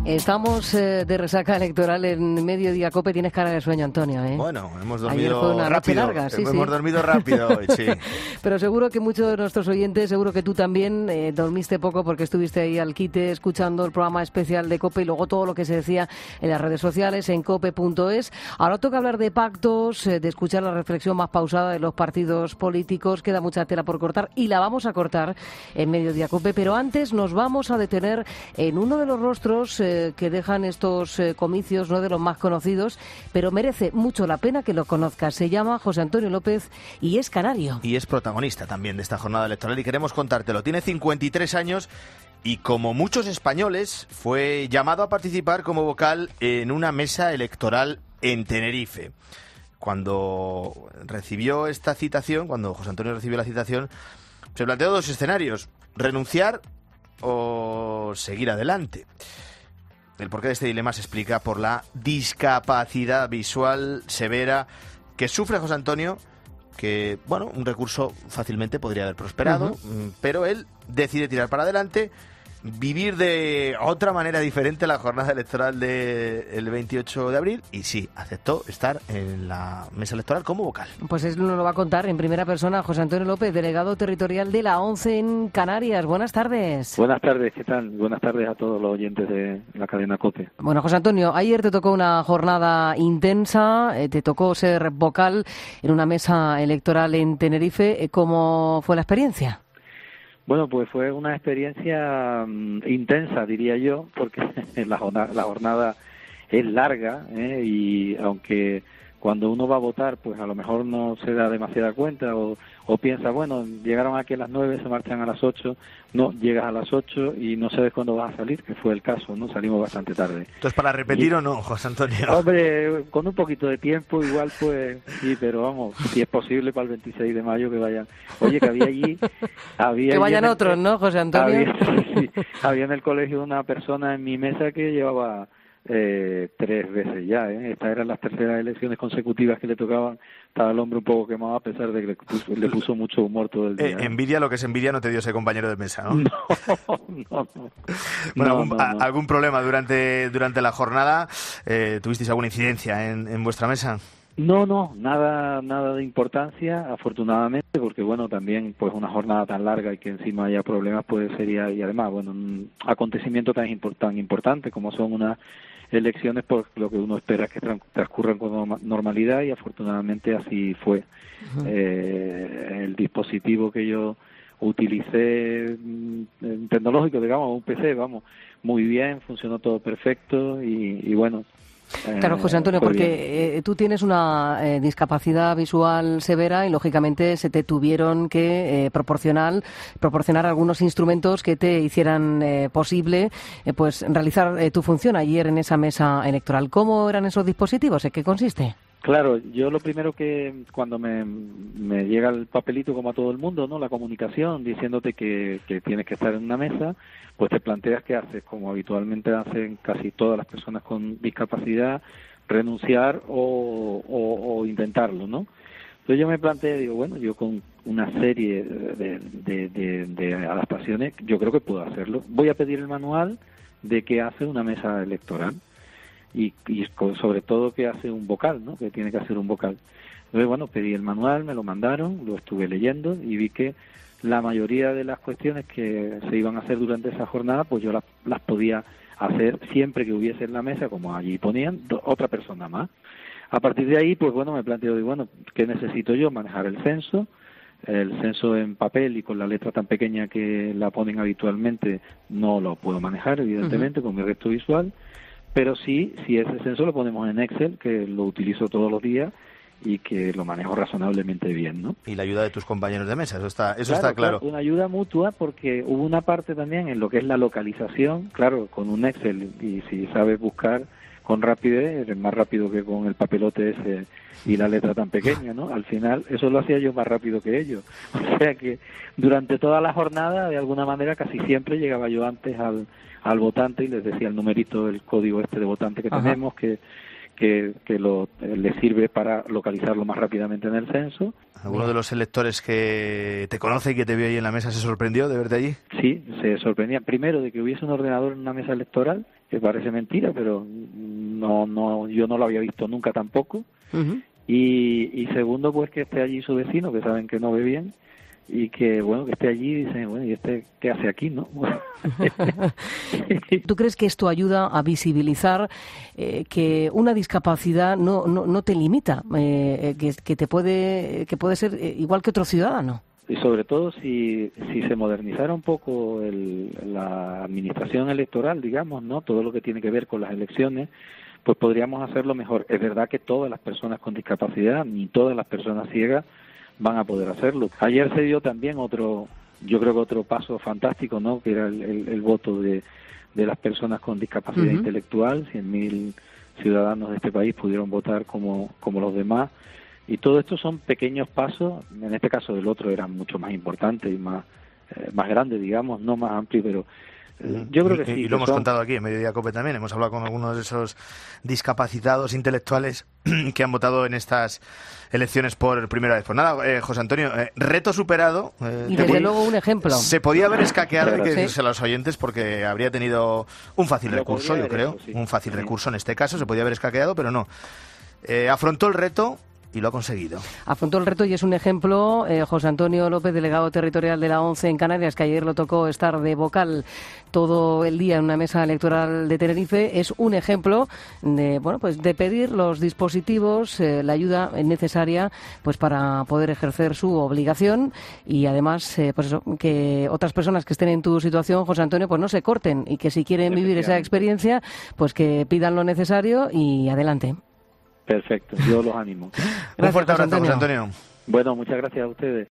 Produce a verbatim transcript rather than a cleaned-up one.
Estamos eh, de resaca electoral en Mediodía Cope. Tienes cara de sueño, Antonio, ¿eh? Bueno, hemos dormido Ayer fue una rápido. Noche larga, sí, hemos sí. dormido rápido hoy, sí. Pero seguro que muchos de nuestros oyentes, seguro que tú también, eh, dormiste poco porque estuviste ahí al quite escuchando el programa especial de Cope y luego todo lo que se decía en las redes sociales, en cope punto es. Ahora toca hablar de pactos, eh, de escuchar la reflexión más pausada de los partidos políticos. Queda mucha tela por cortar y la vamos a cortar en Mediodía Cope. Pero antes nos vamos a detener en uno de los rostros eh, que dejan estos eh, comicios, no de los más conocidos, pero merece mucho la pena que lo conozcas. Se llama José Antonio López y es canario. Y es protagonista también de esta jornada electoral y queremos contártelo. Tiene cincuenta y tres años y, como muchos españoles, fue llamado a participar como vocal en una mesa electoral en Tenerife. Cuando recibió esta citación, cuando José Antonio recibió la citación, se planteó dos escenarios: renunciar o seguir adelante. El porqué de este dilema se explica por la discapacidad visual severa que sufre José Antonio, que, bueno, un recurso fácilmente podría haber prosperado, uh-huh. pero él decide tirar para adelante, vivir de otra manera diferente la jornada electoral del veintiocho de abril y sí, aceptó estar en la mesa electoral como vocal. Pues eso nos lo va a contar en primera persona José Antonio López, delegado territorial de la ONCE en Canarias. Buenas tardes. Buenas tardes, ¿qué tal? Buenas tardes a todos los oyentes de la cadena COPE. Bueno, José Antonio, ayer te tocó una jornada intensa, eh, te tocó ser vocal en una mesa electoral en Tenerife. ¿Cómo fue la experiencia? Bueno, pues fue una experiencia um, intensa, diría yo, porque la jornada, la jornada es larga, ¿eh? Y aunque cuando uno va a votar, pues a lo mejor no se da demasiada cuenta o, o piensa, bueno, llegaron aquí a las nueve, se marchan a las ocho, no, llegas a las ocho y no sabes cuándo vas a salir, que fue el caso, ¿no? Salimos bastante tarde. Entonces, ¿para repetir y, o no, José Antonio? Hombre, con un poquito de tiempo igual pues, sí, pero vamos, si es posible para el veintiséis de mayo que vayan. Oye, que había allí... Había que vayan allí otros, el, ¿no, José Antonio? Había, sí, había en el colegio una persona en mi mesa que llevaba... Eh, tres veces ya, ¿eh? Estas eran las terceras elecciones consecutivas que le tocaban. Estaba el hombre un poco quemado a pesar de que le puso, le puso mucho humor todo el día. Eh, envidia, lo que es envidia no te dio ese compañero de mesa, ¿no? No, no, no. Bueno, no, algún, no, a, no. ¿algún problema durante durante la jornada? Eh, ¿Tuvisteis alguna incidencia en, en vuestra mesa? No, no, nada, nada de importancia, afortunadamente, porque bueno, también pues una jornada tan larga y que encima haya problemas, pues sería, y además, bueno, un acontecimiento tan, import, tan importante como son unas elecciones, pues lo que uno espera es que transcurran con normalidad y afortunadamente así fue. Uh-huh. Eh, el dispositivo que yo utilicé mm, tecnológico, digamos, un P C, vamos, muy bien, funcionó todo perfecto y, y bueno. Claro, José Antonio, porque eh, tú tienes una eh, discapacidad visual severa y, lógicamente, se te tuvieron que eh, proporcionar, proporcionar algunos instrumentos que te hicieran eh, posible eh, pues realizar eh, tu función ayer en esa mesa electoral. ¿Cómo eran esos dispositivos? ¿En qué consiste? Claro, yo lo primero que cuando me, me llega el papelito, como a todo el mundo, ¿no? La comunicación diciéndote que, que tienes que estar en una mesa, pues te planteas qué haces, como habitualmente hacen casi todas las personas con discapacidad, renunciar o, o, o intentarlo, ¿no? Entonces yo me planteé, digo, bueno, yo con una serie de, de, de, de adaptaciones, yo creo que puedo hacerlo. Voy a pedir el manual de qué hace una mesa electoral. Y, y sobre todo que hace un vocal, ¿no? Que tiene que hacer un vocal. Entonces, bueno, pedí el manual, me lo mandaron, lo estuve leyendo y vi que la mayoría de las cuestiones que se iban a hacer durante esa jornada, pues yo las, las podía hacer siempre que hubiese en la mesa, como allí ponían, do, otra persona más. A partir de ahí, pues bueno, me planteo, digo, bueno, ¿qué necesito yo? Manejar el censo. El censo en papel y con la letra tan pequeña que la ponen habitualmente no lo puedo manejar, evidentemente, uh-huh. con mi resto visual. Pero sí, si ese censo lo ponemos en Excel, que lo utilizo todos los días y que lo manejo razonablemente bien, ¿no? Y la ayuda de tus compañeros de mesa, eso está eso claro, está claro. claro. Una ayuda mutua, porque hubo una parte también en lo que es la localización, claro, con un Excel, y si sabes buscar con rapidez, eres más rápido que con el papelote ese y la letra tan pequeña, ¿no? Al final, eso lo hacía yo más rápido que ellos. O sea que durante toda la jornada, de alguna manera, casi siempre llegaba yo antes al al votante y les decía el numerito, el código este de votante que Ajá. tenemos, que que, que lo, le sirve para localizarlo más rápidamente en el censo. ¿Alguno de los electores que te conoce y que te vio ahí en la mesa se sorprendió de verte allí? Sí, se sorprendía primero de que hubiese un ordenador en una mesa electoral, que parece mentira, pero no, no, yo no lo había visto nunca tampoco. Uh-huh. y, y segundo, pues que esté allí su vecino, que saben que no ve bien, y que, bueno, que esté allí y dicen, bueno, ¿y este qué hace aquí, no? ¿Tú crees que esto ayuda a visibilizar eh, que una discapacidad no, no, no te limita, eh, que, que te puede, que puede ser igual que otro ciudadano? Y sobre todo si, si se modernizara un poco el, la administración electoral, digamos, ¿no? Todo lo que tiene que ver con las elecciones, pues podríamos hacerlo mejor. Es verdad que todas las personas con discapacidad, ni todas las personas ciegas, van a poder hacerlo. Ayer se dio también otro, yo creo que otro paso fantástico, ¿no? Que era el, el, el voto de, de las personas con discapacidad uh-huh. intelectual. cien mil ciudadanos de este país pudieron votar como, como los demás. Y todo esto son pequeños pasos. En este caso del otro era mucho más importante y más, eh, más grande, digamos, no más amplio, pero yo creo que y, sí. Y lo que hemos son... contado aquí en Mediodía Cope también. Hemos hablado con algunos de esos discapacitados intelectuales que han votado en estas elecciones por primera vez. Pues nada, eh, José Antonio, eh, reto superado. Eh, y desde luego un ejemplo. Se podía haber escaqueado, hay que sí. decirse a los oyentes, porque habría tenido un fácil lo recurso, yo creo. Eso, sí. Un fácil sí. recurso en este caso. Se podía haber escaqueado, pero no. Eh, afrontó el reto y lo ha conseguido. Afrontó el reto y es un ejemplo, eh, José Antonio López, delegado territorial de la ONCE en Canarias, que ayer lo tocó estar de vocal todo el día en una mesa electoral de Tenerife, es un ejemplo de, bueno, pues de pedir los dispositivos, eh, la ayuda necesaria, pues para poder ejercer su obligación y además, eh, pues eso, que otras personas que estén en tu situación, José Antonio, pues no se corten y que si quieren vivir esa experiencia, pues que pidan lo necesario y adelante. Perfecto, yo los animo. Gracias, un fuerte abrazo, José Antonio. Bueno, muchas gracias a ustedes.